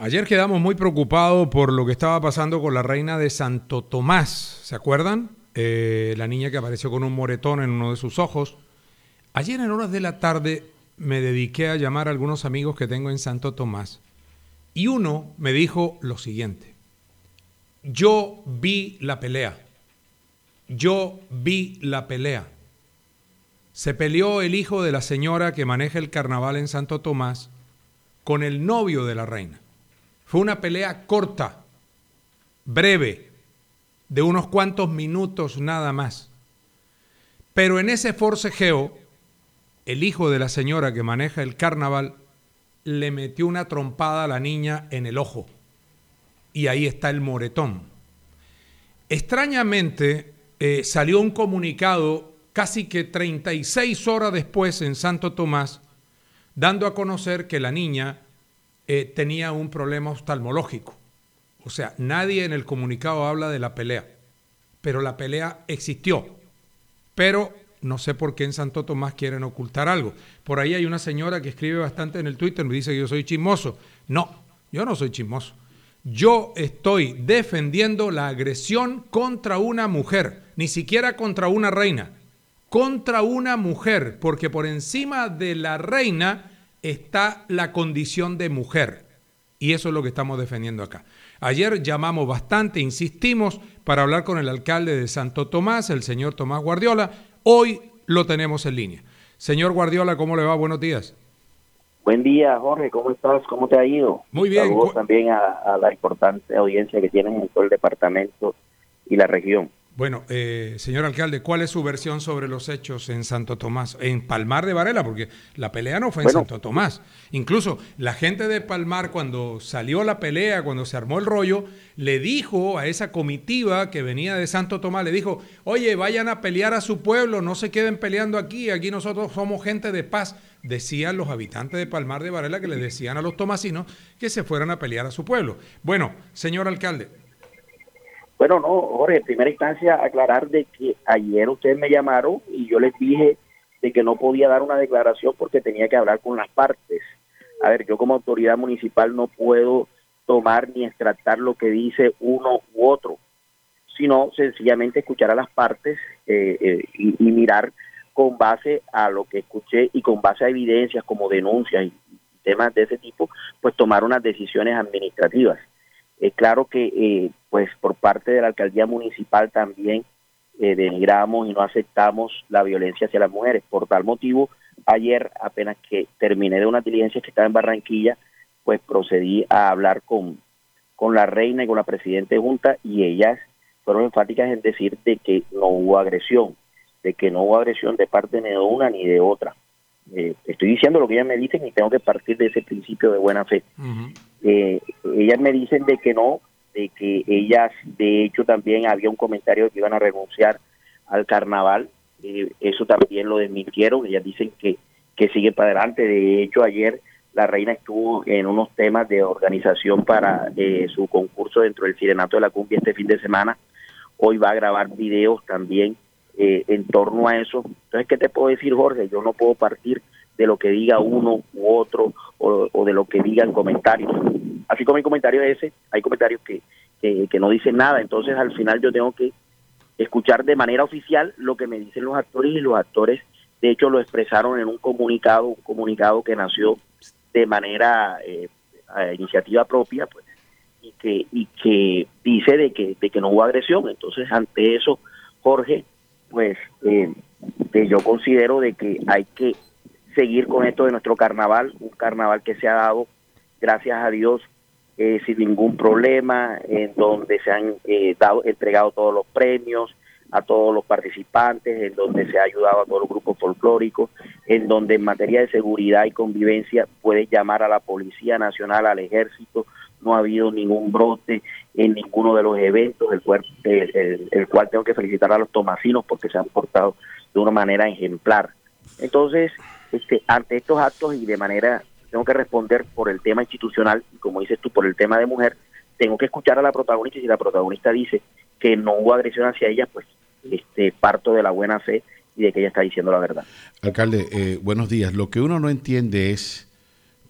Ayer quedamos muy preocupados por lo que estaba pasando con la reina de Santo Tomás. ¿Se acuerdan? La niña que apareció con un moretón en uno de sus ojos. Ayer en horas de la tarde me dediqué a llamar a algunos amigos que tengo en Santo Tomás. Y uno me dijo lo siguiente: yo vi la pelea. Yo vi la pelea. Se peleó el hijo de la señora que maneja el carnaval en Santo Tomás con el novio de la reina. Fue una pelea corta, breve, de unos cuantos minutos nada más. Pero en ese forcejeo, el hijo de la señora que maneja el carnaval le metió una trompada a la niña en el ojo. Y ahí está el moretón. Extrañamente, salió un comunicado casi que 36 horas después en Santo Tomás, dando a conocer que la niña tenía un problema oftalmológico. O sea, nadie en el comunicado habla de la pelea, pero la pelea existió. Pero no sé por qué en Santo Tomás quieren ocultar algo. Por ahí hay una señora que escribe bastante en el Twitter, me dice que yo soy chismoso. No, yo no soy chismoso. Yo estoy defendiendo la agresión contra una mujer, ni siquiera contra una reina, contra una mujer, porque por encima de la reina está la condición de mujer. Y eso es lo que estamos defendiendo acá. Ayer llamamos bastante, insistimos, para hablar con el alcalde de Santo Tomás, el señor Tomás Guardiola. Hoy lo tenemos en línea. Señor Guardiola, ¿cómo le va? Buenos días. Buen día, Jorge, ¿cómo estás? ¿Cómo te ha ido? Muy bien. Saludos también a la importante audiencia que tienen en todo el departamento y la región. Bueno, señor alcalde, ¿cuál es su versión sobre los hechos en Santo Tomás, en Palmar de Varela? Porque la pelea no fue en Santo Tomás. Incluso la gente de Palmar, cuando salió la pelea, cuando se armó el rollo, le dijo a esa comitiva que venía de Santo Tomás, le dijo: oye, vayan a pelear a su pueblo, no se queden peleando aquí nosotros somos gente de paz. Decían los habitantes de Palmar de Varela que le decían a los tomasinos que se fueran a pelear a su pueblo. Bueno, señor alcalde. Bueno, no, Jorge, en primera instancia aclarar de que ayer ustedes me llamaron y yo les dije de que no podía dar una declaración porque tenía que hablar con las partes. A ver, yo como autoridad municipal no puedo tomar ni extractar lo que dice uno u otro, sino sencillamente escuchar a las partes y mirar con base a lo que escuché y con base a evidencias como denuncias y temas de ese tipo, pues tomar unas decisiones administrativas. Claro que pues por parte de la alcaldía municipal también denigramos y no aceptamos la violencia hacia las mujeres. Por tal motivo, ayer apenas que terminé de una diligencia que estaba en Barranquilla, pues procedí a hablar con la reina y con la presidenta de Junta, y ellas fueron enfáticas en decir de que no hubo agresión, de parte ni de una ni de otra. Estoy diciendo lo que ellas me dicen y tengo que partir de ese principio de buena fe. Uh-huh. Ellas me dicen de que no, de que ellas, de hecho, también había un comentario de que iban a renunciar al carnaval. Eso también lo desmintieron. Ellas dicen que sigue para adelante. De hecho, ayer la reina estuvo en unos temas de organización para su concurso dentro del Sirenato de la Cumbia este fin de semana. Hoy va a grabar videos también en torno a eso. Entonces, ¿qué te puedo decir, Jorge? Yo no puedo partir de lo que diga uno u otro o de lo que digan comentarios. Así como hay comentarios hay comentarios que no dicen nada. Entonces, al final yo tengo que escuchar de manera oficial lo que me dicen los actores, y los actores, de hecho, lo expresaron en un comunicado que nació de manera a iniciativa propia, pues, y que dice de que no hubo agresión. Entonces, ante eso, Jorge, pues yo considero de que hay que seguir con esto de nuestro carnaval, un carnaval que se ha dado, gracias a Dios, sin ningún problema, en donde se han entregado todos los premios a todos los participantes, en donde se ha ayudado a todos los grupos folclóricos, en donde en materia de seguridad y convivencia puedes llamar a la Policía Nacional, al Ejército. No ha habido ningún brote en ninguno de los eventos, el cual tengo que felicitar a los tomasinos porque se han portado de una manera ejemplar. Entonces, ante estos actos y de manera, tengo que responder por el tema institucional, y como dices tú, por el tema de mujer, tengo que escuchar a la protagonista, y si la protagonista dice que no hubo agresión hacia ella, pues parto de la buena fe y de que ella está diciendo la verdad. Alcalde, buenos días. Lo que uno no entiende es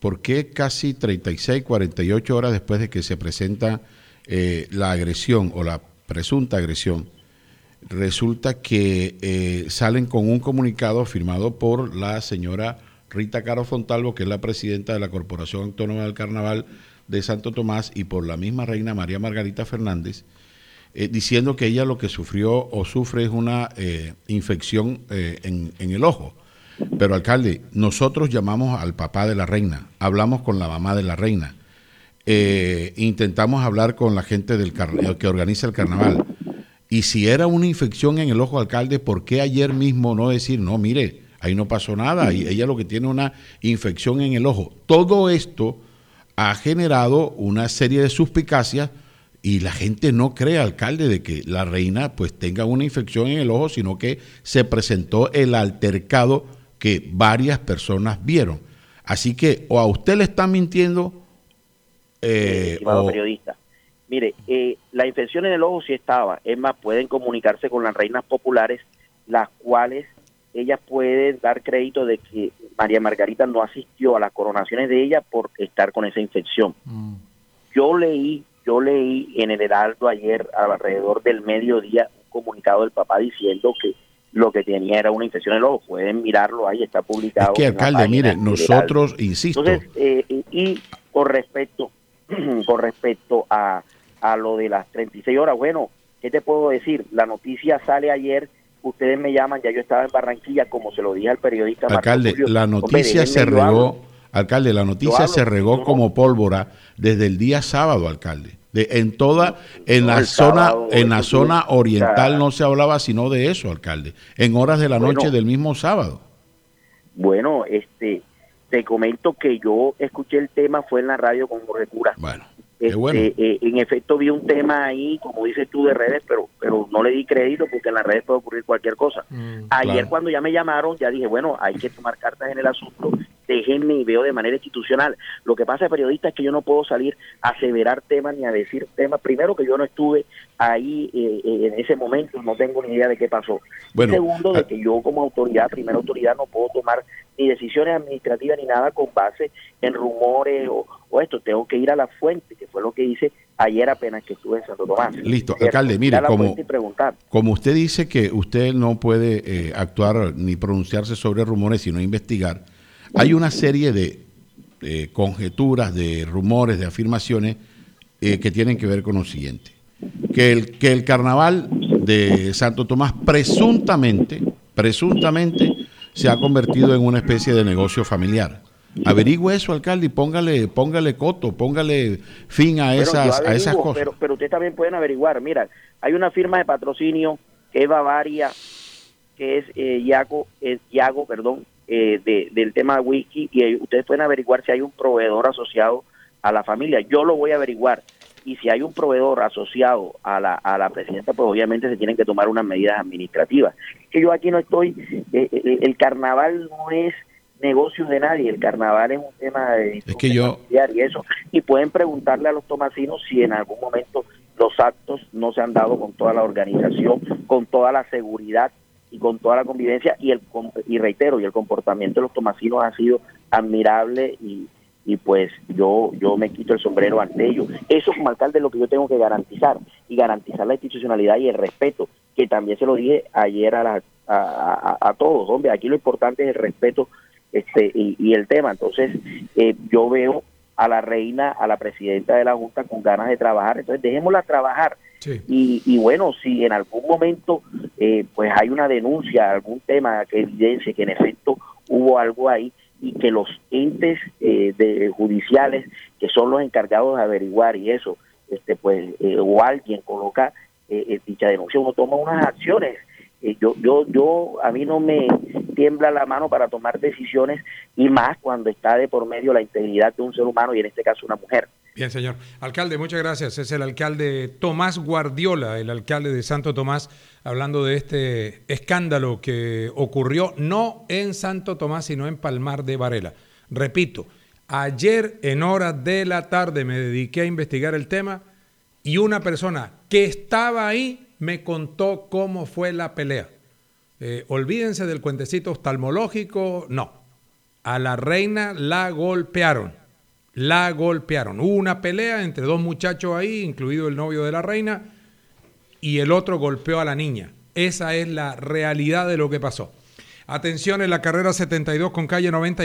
por qué casi 36, 48 horas después de que se presenta la agresión o la presunta agresión, resulta que salen con un comunicado firmado por la señora Rita Caro Fontalvo, que es la presidenta de la Corporación Autónoma del Carnaval de Santo Tomás, y por la misma reina María Margarita Fernández, diciendo que ella lo que sufrió o sufre es una infección en el ojo. Pero, alcalde, nosotros llamamos al papá de la reina, hablamos con la mamá de la reina, intentamos hablar con la gente que organiza el carnaval. Y si era una infección en el ojo, alcalde, ¿por qué ayer mismo no decir, no, mire, ahí no pasó nada, y ella lo que tiene es una infección en el ojo? Todo esto ha generado una serie de suspicacias y la gente no cree, alcalde, de que la reina pues tenga una infección en el ojo, sino que se presentó el altercado que varias personas vieron. Así que o a usted le están mintiendo, estimado periodista. Mire, la infección en el ojo sí estaba. Es más, pueden comunicarse con las reinas populares, las cuales ellas pueden dar crédito de que María Margarita no asistió a las coronaciones de ella por estar con esa infección. Yo leí en el Heraldo ayer, alrededor del mediodía, un comunicado del papá diciendo que lo que tenía era una infección en el ojo. Pueden mirarlo, ahí está publicado. Es que, alcalde, mire, nosotros, insisto. Entonces, y con respecto a lo de las 36 horas, bueno, ¿qué te puedo decir? La noticia sale ayer, ustedes me llaman, ya yo estaba en Barranquilla, como se lo dije al periodista. Alcalde, Marco Julio, la noticia se regó, alcalde, la noticia se regó como pólvora desde el día sábado, alcalde. En la zona oriental no se hablaba sino de eso, alcalde, en horas de la noche del mismo sábado. Bueno, te comento que yo escuché el tema, fue en la radio con Jorge Cura. Bueno. En efecto vi un tema ahí, como dices tú, de redes, pero no le di crédito porque en las redes puede ocurrir cualquier cosa. Ayer claro. Cuando ya me llamaron, ya dije, bueno, hay que tomar cartas en el asunto, déjenme y veo de manera institucional. Lo que pasa, periodista, es que yo no puedo salir a aseverar temas ni a decir temas. Primero, que yo no estuve ahí en ese momento, no tengo ni idea de qué pasó. Bueno, segundo, de que yo como primera autoridad, no puedo tomar ni decisiones administrativas ni nada con base en rumores o esto. Tengo que ir a la fuente, que fue lo que hice ayer apenas que estuve en Santo Tomás. Listo, alcalde, mire, como usted dice que usted no puede actuar ni pronunciarse sobre rumores, sino investigar, hay una serie de conjeturas, de rumores, de afirmaciones que tienen que ver con lo siguiente. Que el carnaval de Santo Tomás presuntamente se ha convertido en una especie de negocio familiar. Averigüe eso, alcalde, y póngale coto, póngale fin a esas cosas. Pero ustedes también pueden averiguar. Mira, hay una firma de patrocinio que es Bavaria, que es Yago, del tema whisky, y ustedes pueden averiguar si hay un proveedor asociado a la familia. Yo lo voy a averiguar. Y si hay un proveedor asociado a la presidenta, pues obviamente se tienen que tomar unas medidas administrativas. Que yo aquí no estoy, el carnaval no es negocio de nadie, el carnaval es un tema de familiar y eso. Y pueden preguntarle a los tomasinos si en algún momento los actos no se han dado con toda la organización, con toda la seguridad y con toda la convivencia, y reitero, y el comportamiento de los tomasinos ha sido admirable y pues yo me quito el sombrero ante ellos. Eso como alcalde es lo que yo tengo que garantizar, y garantizar la institucionalidad y el respeto, que también se lo dije ayer a todos. Hombre, aquí lo importante es el respeto y el tema. Entonces yo veo a la reina, a la presidenta de la Junta con ganas de trabajar, entonces dejémosla trabajar. Sí. Y bueno, si en algún momento pues hay una denuncia, algún tema que evidencie que en efecto hubo algo ahí, y que los entes judiciales, que son los encargados de averiguar y eso, o alguien coloca dicha denuncia, uno toma unas acciones. A mí no me tiembla la mano para tomar decisiones, y más cuando está de por medio la integridad de un ser humano, y en este caso una mujer. Bien, señor. Alcalde, muchas gracias. Es el alcalde Tomás Guardiola, el alcalde de Santo Tomás, hablando de este escándalo que ocurrió no en Santo Tomás, sino en Palmar de Varela. Repito, ayer en horas de la tarde me dediqué a investigar el tema, y una persona que estaba ahí me contó cómo fue la pelea. Olvídense del cuentecito oftalmológico, no. A la reina la golpearon. La golpearon. Hubo una pelea entre dos muchachos ahí, incluido el novio de la reina, y el otro golpeó a la niña. Esa es la realidad de lo que pasó. Atención, en la carrera 72 con calle 90.